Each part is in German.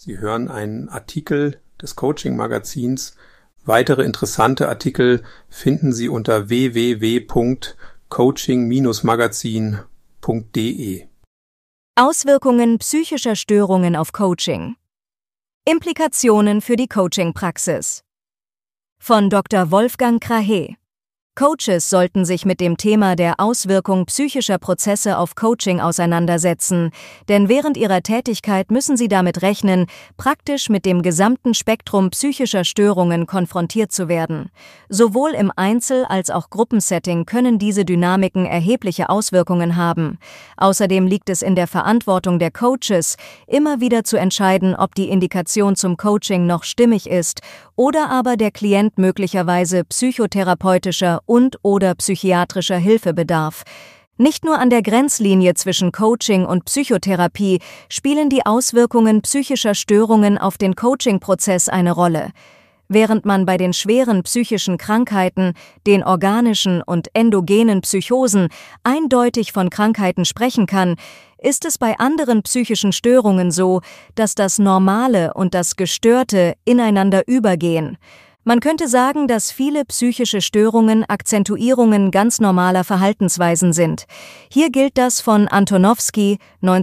Sie hören einen Artikel des Coaching-Magazins. Weitere interessante Artikel finden Sie unter www.coaching-magazin.de. Auswirkungen psychischer Störungen auf Coaching. Implikationen für die Coaching-Praxis. Von Dr. Wolfgang Krahe. Coaches sollten sich mit dem Thema der Auswirkung psychischer Prozesse auf Coaching auseinandersetzen, denn während ihrer Tätigkeit müssen sie damit rechnen, praktisch mit dem gesamten Spektrum psychischer Störungen konfrontiert zu werden. Sowohl im Einzel- als auch Gruppensetting können diese Dynamiken erhebliche Auswirkungen haben. Außerdem liegt es in der Verantwortung der Coaches, immer wieder zu entscheiden, ob die Indikation zum Coaching noch stimmig ist oder aber der Klient möglicherweise psychotherapeutischer und/oder psychiatrischer Hilfe bedarf. Nicht nur an der Grenzlinie zwischen Coaching und Psychotherapie spielen die Auswirkungen psychischer Störungen auf den Coaching-Prozess eine Rolle. Während man bei den schweren psychischen Krankheiten, den organischen und endogenen Psychosen, eindeutig von Krankheiten sprechen kann, ist es bei anderen psychischen Störungen so, dass das Normale und das Gestörte ineinander übergehen. Man könnte sagen, dass viele psychische Störungen Akzentuierungen ganz normaler Verhaltensweisen sind. Hier gilt das von Antonowsky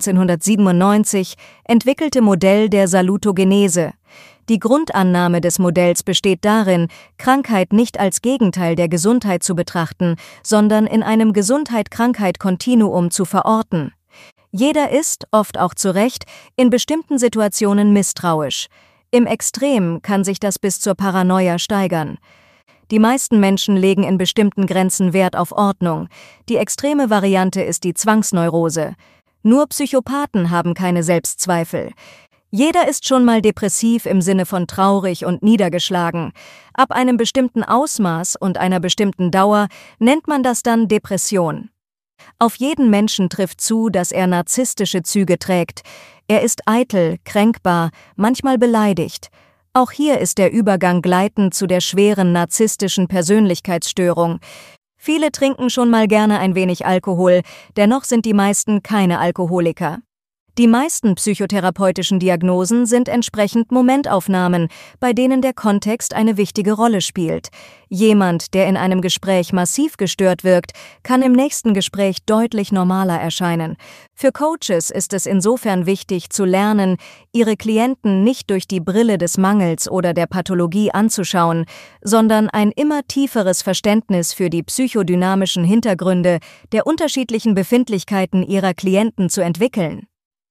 1997 entwickelte Modell der Salutogenese. Die Grundannahme des Modells besteht darin, Krankheit nicht als Gegenteil der Gesundheit zu betrachten, sondern in einem Gesundheit-Krankheit-Kontinuum zu verorten. Jeder ist, oft auch zu Recht, in bestimmten Situationen misstrauisch. Im Extrem kann sich das bis zur Paranoia steigern. Die meisten Menschen legen in bestimmten Grenzen Wert auf Ordnung. Die extreme Variante ist die Zwangsneurose. Nur Psychopathen haben keine Selbstzweifel. Jeder ist schon mal depressiv im Sinne von traurig und niedergeschlagen. Ab einem bestimmten Ausmaß und einer bestimmten Dauer nennt man das dann Depression. Auf jeden Menschen trifft zu, dass er narzisstische Züge trägt. Er ist eitel, kränkbar, manchmal beleidigt. Auch hier ist der Übergang gleitend zu der schweren narzisstischen Persönlichkeitsstörung. Viele trinken schon mal gerne ein wenig Alkohol, dennoch sind die meisten keine Alkoholiker. Die meisten psychotherapeutischen Diagnosen sind entsprechend Momentaufnahmen, bei denen der Kontext eine wichtige Rolle spielt. Jemand, der in einem Gespräch massiv gestört wirkt, kann im nächsten Gespräch deutlich normaler erscheinen. Für Coaches ist es insofern wichtig zu lernen, ihre Klienten nicht durch die Brille des Mangels oder der Pathologie anzuschauen, sondern ein immer tieferes Verständnis für die psychodynamischen Hintergründe der unterschiedlichen Befindlichkeiten ihrer Klienten zu entwickeln.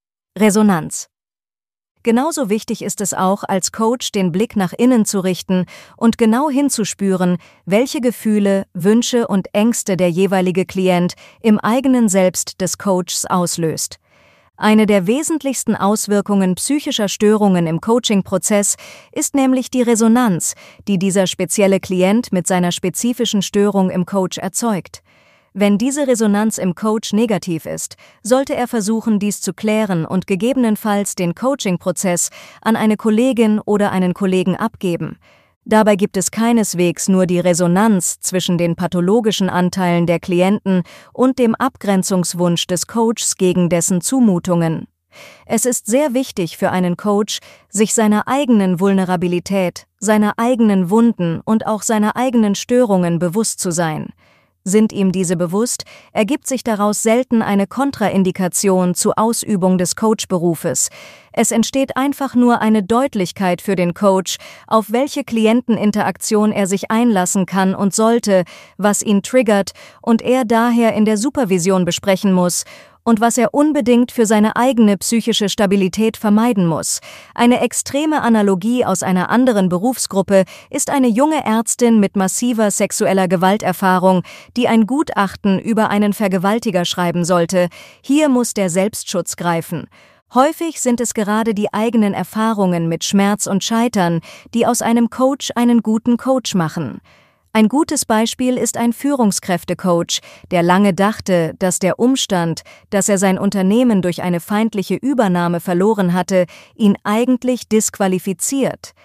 Resonanz. Genauso wichtig ist es auch, als Coach den Blick nach innen zu richten und genau hinzuspüren, welche Gefühle, Wünsche und Ängste der jeweilige Klient im eigenen Selbst des Coaches auslöst. Eine der wesentlichsten Auswirkungen psychischer Störungen im Coaching-Prozess ist nämlich die Resonanz, die dieser spezielle Klient mit seiner spezifischen Störung im Coach erzeugt. Wenn diese Resonanz im Coach negativ ist, sollte er versuchen, dies zu klären und gegebenenfalls den Coaching-Prozess an eine Kollegin oder einen Kollegen abgeben. Dabei gibt es keineswegs nur die Resonanz zwischen den pathologischen Anteilen der Klienten und dem Abgrenzungswunsch des Coaches gegen dessen Zumutungen. Es ist sehr wichtig für einen Coach, sich seiner eigenen Vulnerabilität, seiner eigenen Wunden und auch seiner eigenen Störungen bewusst zu sein. Sind ihm diese bewusst, ergibt sich daraus selten eine Kontraindikation zur Ausübung des Coachberufes. Es entsteht einfach nur eine Deutlichkeit für den Coach, auf welche Klienteninteraktion er sich einlassen kann und sollte, was ihn triggert und er daher in der Supervision besprechen muss und was er unbedingt für seine eigene psychische Stabilität vermeiden muss. Eine extreme Analogie aus einer anderen Berufsgruppe ist eine junge Ärztin mit massiver sexueller Gewalterfahrung, die ein Gutachten über einen Vergewaltiger schreiben sollte. Hier muss der Selbstschutz greifen. Häufig sind es gerade die eigenen Erfahrungen mit Schmerz und Scheitern, die aus einem Coach einen guten Coach machen. Ein gutes Beispiel ist ein Führungskräftecoach, der lange dachte, dass der Umstand, dass er sein Unternehmen durch eine feindliche Übernahme verloren hatte, ihn eigentlich disqualifiziert.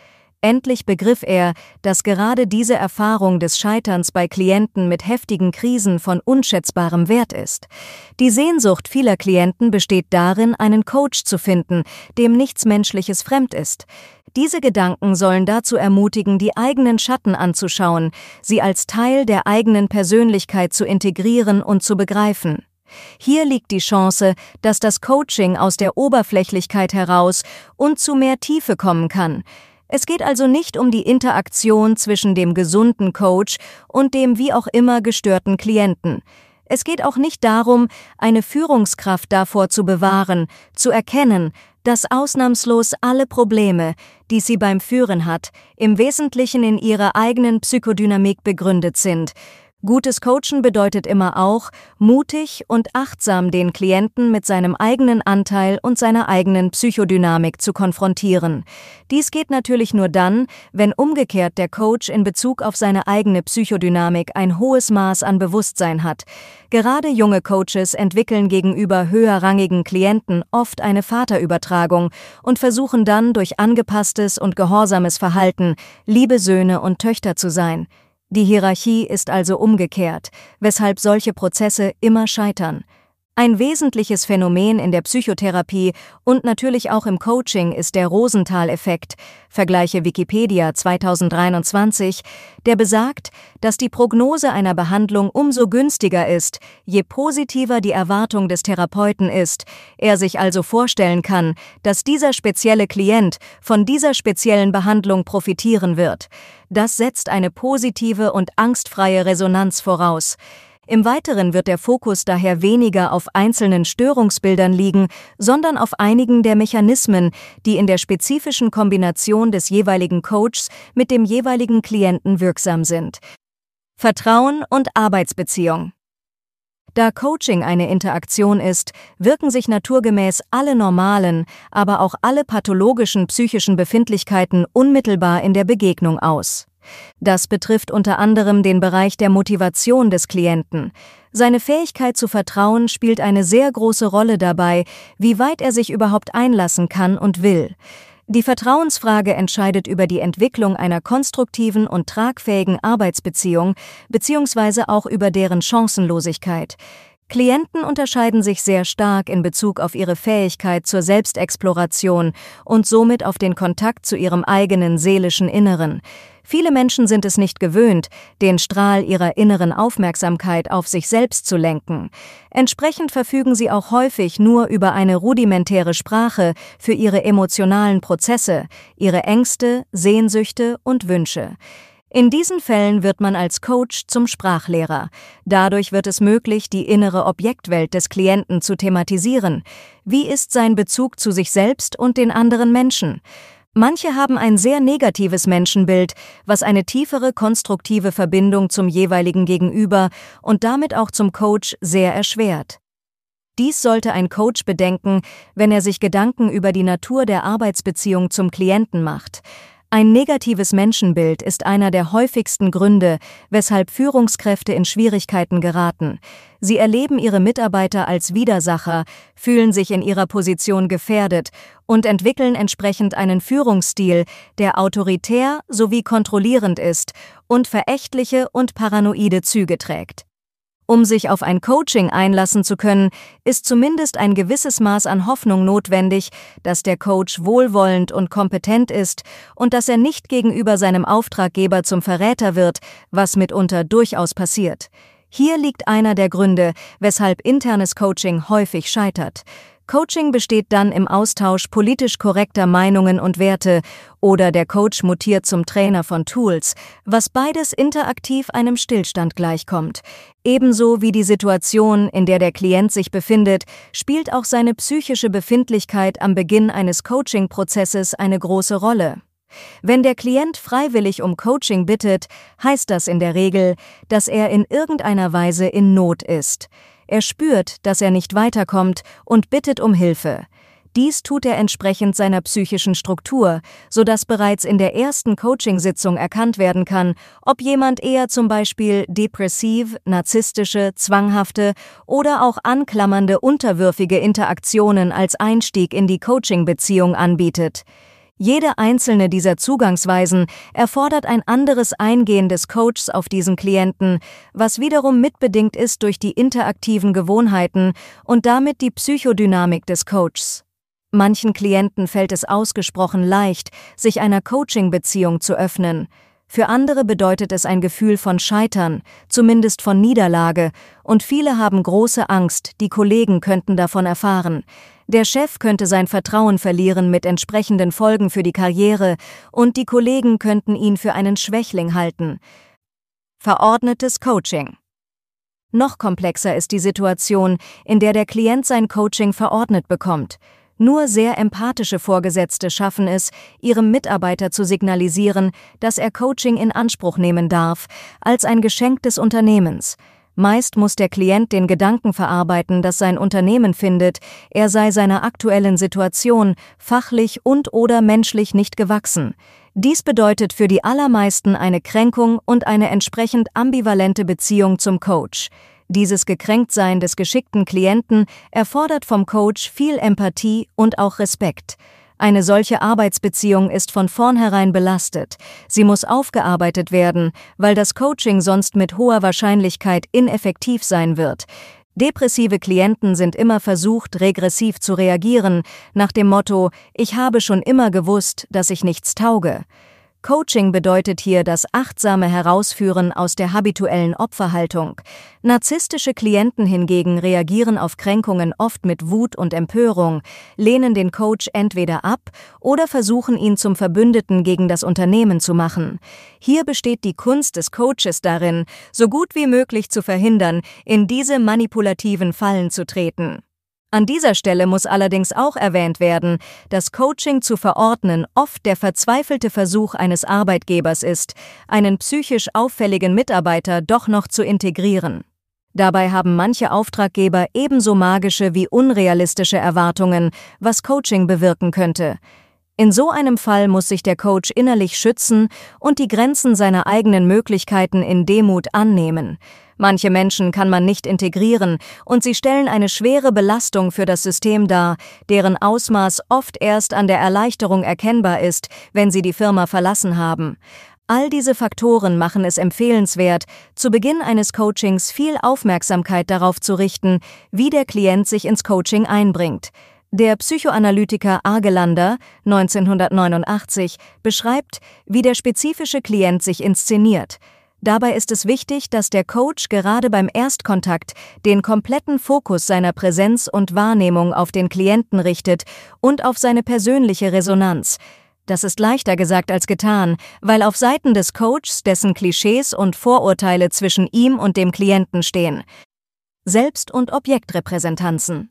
Endlich begriff er, dass gerade diese Erfahrung des Scheiterns bei Klienten mit heftigen Krisen von unschätzbarem Wert ist. Die Sehnsucht vieler Klienten besteht darin, einen Coach zu finden, dem nichts Menschliches fremd ist. Diese Gedanken sollen dazu ermutigen, die eigenen Schatten anzuschauen, sie als Teil der eigenen Persönlichkeit zu integrieren und zu begreifen. Hier liegt die Chance, dass das Coaching aus der Oberflächlichkeit heraus und zu mehr Tiefe kommen kann. Es geht also nicht um die Interaktion zwischen dem gesunden Coach und dem wie auch immer gestörten Klienten. Es geht auch nicht darum, eine Führungskraft davor zu bewahren, zu erkennen, dass ausnahmslos alle Probleme, die sie beim Führen hat, im Wesentlichen in ihrer eigenen Psychodynamik begründet sind. Gutes Coachen bedeutet immer auch, mutig und achtsam den Klienten mit seinem eigenen Anteil und seiner eigenen Psychodynamik zu konfrontieren. Dies geht natürlich nur dann, wenn umgekehrt der Coach in Bezug auf seine eigene Psychodynamik ein hohes Maß an Bewusstsein hat. Gerade junge Coaches entwickeln gegenüber höherrangigen Klienten oft eine Vaterübertragung und versuchen dann durch angepasstes und gehorsames Verhalten liebe Söhne und Töchter zu sein. Die Hierarchie ist also umgekehrt, weshalb solche Prozesse immer scheitern. Ein wesentliches Phänomen in der Psychotherapie und natürlich auch im Coaching ist der Rosenthal-Effekt, vergleiche Wikipedia 2023, der besagt, dass die Prognose einer Behandlung umso günstiger ist, je positiver die Erwartung des Therapeuten ist, er sich also vorstellen kann, dass dieser spezielle Klient von dieser speziellen Behandlung profitieren wird. Das setzt eine positive und angstfreie Resonanz voraus. Im Weiteren wird der Fokus daher weniger auf einzelnen Störungsbildern liegen, sondern auf einigen der Mechanismen, die in der spezifischen Kombination des jeweiligen Coaches mit dem jeweiligen Klienten wirksam sind. Vertrauen und Arbeitsbeziehung. Da Coaching eine Interaktion ist, wirken sich naturgemäß alle normalen, aber auch alle pathologischen psychischen Befindlichkeiten unmittelbar in der Begegnung aus. Das betrifft unter anderem den Bereich der Motivation des Klienten. Seine Fähigkeit zu vertrauen spielt eine sehr große Rolle dabei, wie weit er sich überhaupt einlassen kann und will. Die Vertrauensfrage entscheidet über die Entwicklung einer konstruktiven und tragfähigen Arbeitsbeziehung bzw. auch über deren Chancenlosigkeit. Klienten unterscheiden sich sehr stark in Bezug auf ihre Fähigkeit zur Selbstexploration und somit auf den Kontakt zu ihrem eigenen seelischen Inneren. Viele Menschen sind es nicht gewöhnt, den Strahl ihrer inneren Aufmerksamkeit auf sich selbst zu lenken. Entsprechend verfügen sie auch häufig nur über eine rudimentäre Sprache für ihre emotionalen Prozesse, ihre Ängste, Sehnsüchte und Wünsche. In diesen Fällen wird man als Coach zum Sprachlehrer. Dadurch wird es möglich, die innere Objektwelt des Klienten zu thematisieren. Wie ist sein Bezug zu sich selbst und den anderen Menschen? Manche haben ein sehr negatives Menschenbild, was eine tiefere konstruktive Verbindung zum jeweiligen Gegenüber und damit auch zum Coach sehr erschwert. Dies sollte ein Coach bedenken, wenn er sich Gedanken über die Natur der Arbeitsbeziehung zum Klienten macht. Ein negatives Menschenbild ist einer der häufigsten Gründe, weshalb Führungskräfte in Schwierigkeiten geraten. Sie erleben ihre Mitarbeiter als Widersacher, fühlen sich in ihrer Position gefährdet und entwickeln entsprechend einen Führungsstil, der autoritär sowie kontrollierend ist und verächtliche und paranoide Züge trägt. Um sich auf ein Coaching einlassen zu können, ist zumindest ein gewisses Maß an Hoffnung notwendig, dass der Coach wohlwollend und kompetent ist und dass er nicht gegenüber seinem Auftraggeber zum Verräter wird, was mitunter durchaus passiert. Hier liegt einer der Gründe, weshalb internes Coaching häufig scheitert. Coaching besteht dann im Austausch politisch korrekter Meinungen und Werte oder der Coach mutiert zum Trainer von Tools, was beides interaktiv einem Stillstand gleichkommt. Ebenso wie die Situation, in der der Klient sich befindet, spielt auch seine psychische Befindlichkeit am Beginn eines Coaching-Prozesses eine große Rolle. Wenn der Klient freiwillig um Coaching bittet, heißt das in der Regel, dass er in irgendeiner Weise in Not ist. Er spürt, dass er nicht weiterkommt und bittet um Hilfe. Dies tut er entsprechend seiner psychischen Struktur, sodass bereits in der ersten Coaching-Sitzung erkannt werden kann, ob jemand eher zum Beispiel depressiv, narzisstische, zwanghafte oder auch anklammernde, unterwürfige Interaktionen als Einstieg in die Coaching-Beziehung anbietet. Jede einzelne dieser Zugangsweisen erfordert ein anderes Eingehen des Coaches auf diesen Klienten, was wiederum mitbedingt ist durch die interaktiven Gewohnheiten und damit die Psychodynamik des Coaches. Manchen Klienten fällt es ausgesprochen leicht, sich einer Coaching-Beziehung zu öffnen. Für andere bedeutet es ein Gefühl von Scheitern, zumindest von Niederlage, und viele haben große Angst, die Kollegen könnten davon erfahren. Der Chef könnte sein Vertrauen verlieren mit entsprechenden Folgen für die Karriere und die Kollegen könnten ihn für einen Schwächling halten. Verordnetes Coaching. Noch komplexer ist die Situation, in der der Klient sein Coaching verordnet bekommt. Nur sehr empathische Vorgesetzte schaffen es, ihrem Mitarbeiter zu signalisieren, dass er Coaching in Anspruch nehmen darf, als ein Geschenk des Unternehmens. Meist muss der Klient den Gedanken verarbeiten, dass sein Unternehmen findet, er sei seiner aktuellen Situation fachlich und/oder menschlich nicht gewachsen. Dies bedeutet für die allermeisten eine Kränkung und eine entsprechend ambivalente Beziehung zum Coach. Dieses Gekränktsein des geschickten Klienten erfordert vom Coach viel Empathie und auch Respekt. Eine solche Arbeitsbeziehung ist von vornherein belastet. Sie muss aufgearbeitet werden, weil das Coaching sonst mit hoher Wahrscheinlichkeit ineffektiv sein wird. Depressive Klienten sind immer versucht, regressiv zu reagieren, nach dem Motto: Ich habe schon immer gewusst, dass ich nichts tauge. Coaching bedeutet hier das achtsame Herausführen aus der habituellen Opferhaltung. Narzisstische Klienten hingegen reagieren auf Kränkungen oft mit Wut und Empörung, lehnen den Coach entweder ab oder versuchen ihn zum Verbündeten gegen das Unternehmen zu machen. Hier besteht die Kunst des Coaches darin, so gut wie möglich zu verhindern, in diese manipulativen Fallen zu treten. An dieser Stelle muss allerdings auch erwähnt werden, dass Coaching zu verordnen oft der verzweifelte Versuch eines Arbeitgebers ist, einen psychisch auffälligen Mitarbeiter doch noch zu integrieren. Dabei haben manche Auftraggeber ebenso magische wie unrealistische Erwartungen, was Coaching bewirken könnte. In so einem Fall muss sich der Coach innerlich schützen und die Grenzen seiner eigenen Möglichkeiten in Demut annehmen. Manche Menschen kann man nicht integrieren und sie stellen eine schwere Belastung für das System dar, deren Ausmaß oft erst an der Erleichterung erkennbar ist, wenn sie die Firma verlassen haben. All diese Faktoren machen es empfehlenswert, zu Beginn eines Coachings viel Aufmerksamkeit darauf zu richten, wie der Klient sich ins Coaching einbringt. Der Psychoanalytiker Argelander, 1989, beschreibt, wie der spezifische Klient sich inszeniert. Dabei ist es wichtig, dass der Coach gerade beim Erstkontakt den kompletten Fokus seiner Präsenz und Wahrnehmung auf den Klienten richtet und auf seine persönliche Resonanz. Das ist leichter gesagt als getan, weil auf Seiten des Coaches dessen Klischees und Vorurteile zwischen ihm und dem Klienten stehen. Selbst- und Objektrepräsentanzen.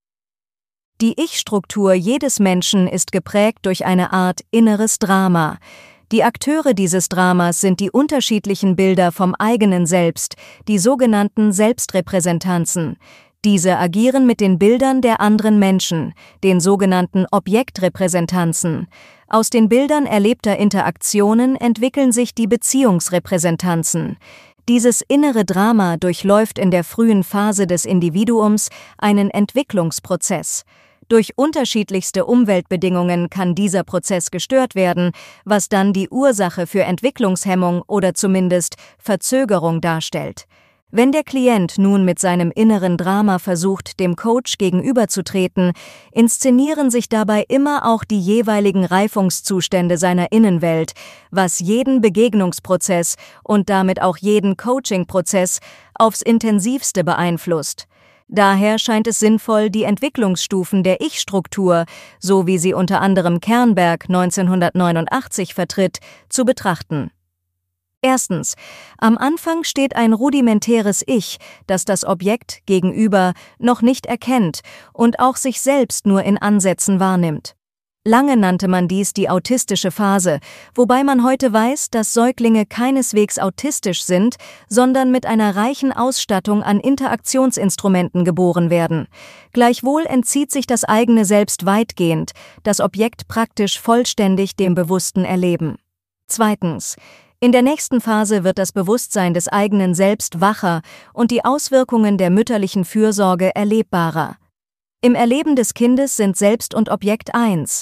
Die Ich-Struktur jedes Menschen ist geprägt durch eine Art inneres Drama. Die Akteure dieses Dramas sind die unterschiedlichen Bilder vom eigenen Selbst, die sogenannten Selbstrepräsentanzen. Diese agieren mit den Bildern der anderen Menschen, den sogenannten Objektrepräsentanzen. Aus den Bildern erlebter Interaktionen entwickeln sich die Beziehungsrepräsentanzen. Dieses innere Drama durchläuft in der frühen Phase des Individuums einen Entwicklungsprozess. Durch unterschiedlichste Umweltbedingungen kann dieser Prozess gestört werden, was dann die Ursache für Entwicklungshemmung oder zumindest Verzögerung darstellt. Wenn der Klient nun mit seinem inneren Drama versucht, dem Coach gegenüberzutreten, inszenieren sich dabei immer auch die jeweiligen Reifungszustände seiner Innenwelt, was jeden Begegnungsprozess und damit auch jeden Coaching-Prozess aufs intensivste beeinflusst. Daher scheint es sinnvoll, die Entwicklungsstufen der Ich-Struktur, so wie sie unter anderem Kernberg 1989 vertritt, zu betrachten. Erstens: Am Anfang steht ein rudimentäres Ich, das das Objekt gegenüber noch nicht erkennt und auch sich selbst nur in Ansätzen wahrnimmt. Lange nannte man dies die autistische Phase, wobei man heute weiß, dass Säuglinge keineswegs autistisch sind, sondern mit einer reichen Ausstattung an Interaktionsinstrumenten geboren werden. Gleichwohl entzieht sich das eigene Selbst weitgehend, das Objekt praktisch vollständig dem bewussten Erleben. Zweitens: In der nächsten Phase wird das Bewusstsein des eigenen Selbst wacher und die Auswirkungen der mütterlichen Fürsorge erlebbarer. Im Erleben des Kindes sind Selbst und Objekt eins.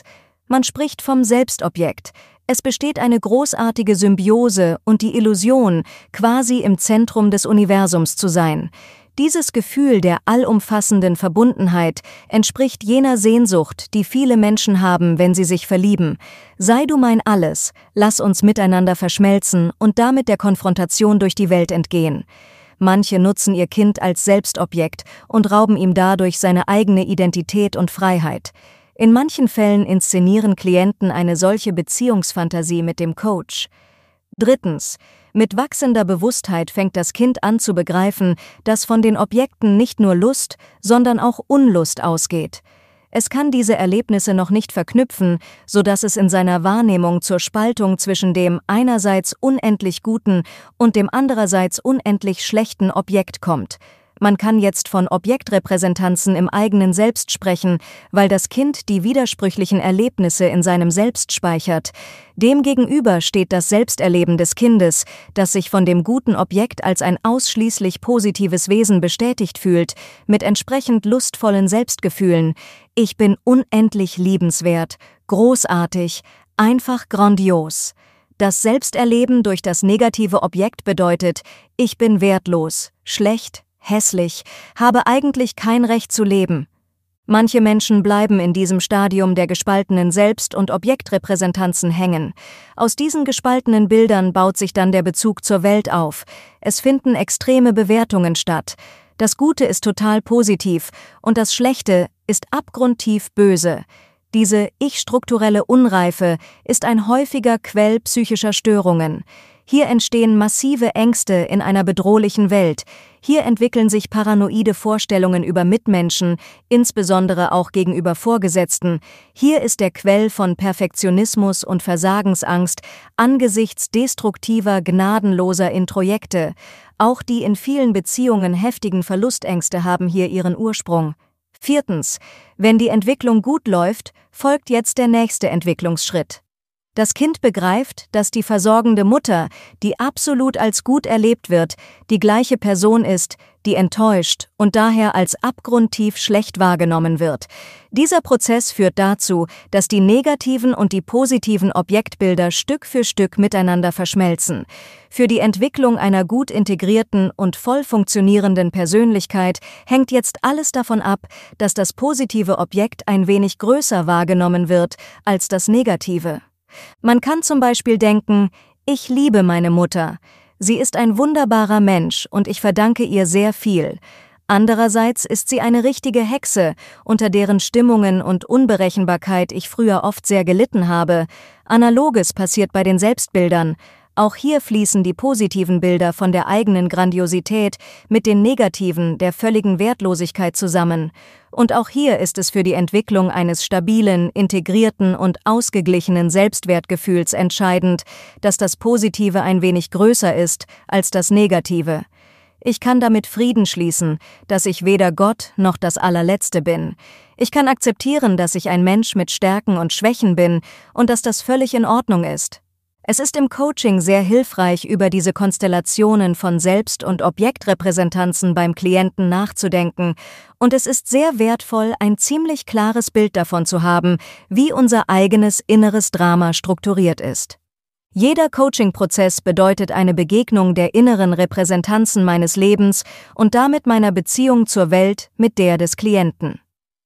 Man spricht vom Selbstobjekt. Es besteht eine großartige Symbiose und die Illusion, quasi im Zentrum des Universums zu sein. Dieses Gefühl der allumfassenden Verbundenheit entspricht jener Sehnsucht, die viele Menschen haben, wenn sie sich verlieben. Sei du mein Alles, lass uns miteinander verschmelzen und damit der Konfrontation durch die Welt entgehen. Manche nutzen ihr Kind als Selbstobjekt und rauben ihm dadurch seine eigene Identität und Freiheit. In manchen Fällen inszenieren Klienten eine solche Beziehungsfantasie mit dem Coach. Drittens. Mit wachsender Bewusstheit fängt das Kind an zu begreifen, dass von den Objekten nicht nur Lust, sondern auch Unlust ausgeht. Es kann diese Erlebnisse noch nicht verknüpfen, sodass es in seiner Wahrnehmung zur Spaltung zwischen dem einerseits unendlich guten und dem andererseits unendlich schlechten Objekt kommt. Man kann jetzt von Objektrepräsentanzen im eigenen Selbst sprechen, weil das Kind die widersprüchlichen Erlebnisse in seinem Selbst speichert. Demgegenüber steht das Selbsterleben des Kindes, das sich von dem guten Objekt als ein ausschließlich positives Wesen bestätigt fühlt, mit entsprechend lustvollen Selbstgefühlen. Ich bin unendlich liebenswert, großartig, einfach grandios. Das Selbsterleben durch das negative Objekt bedeutet, ich bin wertlos, schlecht, hässlich, habe eigentlich kein Recht zu leben. Manche Menschen bleiben in diesem Stadium der gespaltenen Selbst- und Objektrepräsentanzen hängen. Aus diesen gespaltenen Bildern baut sich dann der Bezug zur Welt auf. Es finden extreme Bewertungen statt. Das Gute ist total positiv und das Schlechte ist abgrundtief böse. Diese ich-strukturelle Unreife ist ein häufiger Quell psychischer Störungen. Hier entstehen massive Ängste in einer bedrohlichen Welt. Hier entwickeln sich paranoide Vorstellungen über Mitmenschen, insbesondere auch gegenüber Vorgesetzten. Hier ist der Quell von Perfektionismus und Versagensangst angesichts destruktiver, gnadenloser Introjekte. Auch die in vielen Beziehungen heftigen Verlustängste haben hier ihren Ursprung. Viertens. Wenn die Entwicklung gut läuft, folgt jetzt der nächste Entwicklungsschritt. Das Kind begreift, dass die versorgende Mutter, die absolut als gut erlebt wird, die gleiche Person ist, die enttäuscht und daher als abgrundtief schlecht wahrgenommen wird. Dieser Prozess führt dazu, dass die negativen und die positiven Objektbilder Stück für Stück miteinander verschmelzen. Für die Entwicklung einer gut integrierten und voll funktionierenden Persönlichkeit hängt jetzt alles davon ab, dass das positive Objekt ein wenig größer wahrgenommen wird als das negative. Man kann zum Beispiel denken, ich liebe meine Mutter. Sie ist ein wunderbarer Mensch und ich verdanke ihr sehr viel. Andererseits ist sie eine richtige Hexe, unter deren Stimmungen und Unberechenbarkeit ich früher oft sehr gelitten habe. Analoges passiert bei den Selbstbildern. Auch hier fließen die positiven Bilder von der eigenen Grandiosität mit den negativen der völligen Wertlosigkeit zusammen. Und auch hier ist es für die Entwicklung eines stabilen, integrierten und ausgeglichenen Selbstwertgefühls entscheidend, dass das Positive ein wenig größer ist als das Negative. Ich kann damit Frieden schließen, dass ich weder Gott noch das Allerletzte bin. Ich kann akzeptieren, dass ich ein Mensch mit Stärken und Schwächen bin und dass das völlig in Ordnung ist. Es ist im Coaching sehr hilfreich, über diese Konstellationen von Selbst- und Objektrepräsentanzen beim Klienten nachzudenken, und es ist sehr wertvoll, ein ziemlich klares Bild davon zu haben, wie unser eigenes inneres Drama strukturiert ist. Jeder Coaching-Prozess bedeutet eine Begegnung der inneren Repräsentanzen meines Lebens und damit meiner Beziehung zur Welt mit der des Klienten.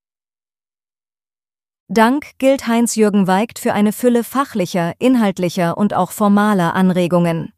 Dank gilt Heinz-Jürgen Weigt für eine Fülle fachlicher, inhaltlicher und auch formaler Anregungen.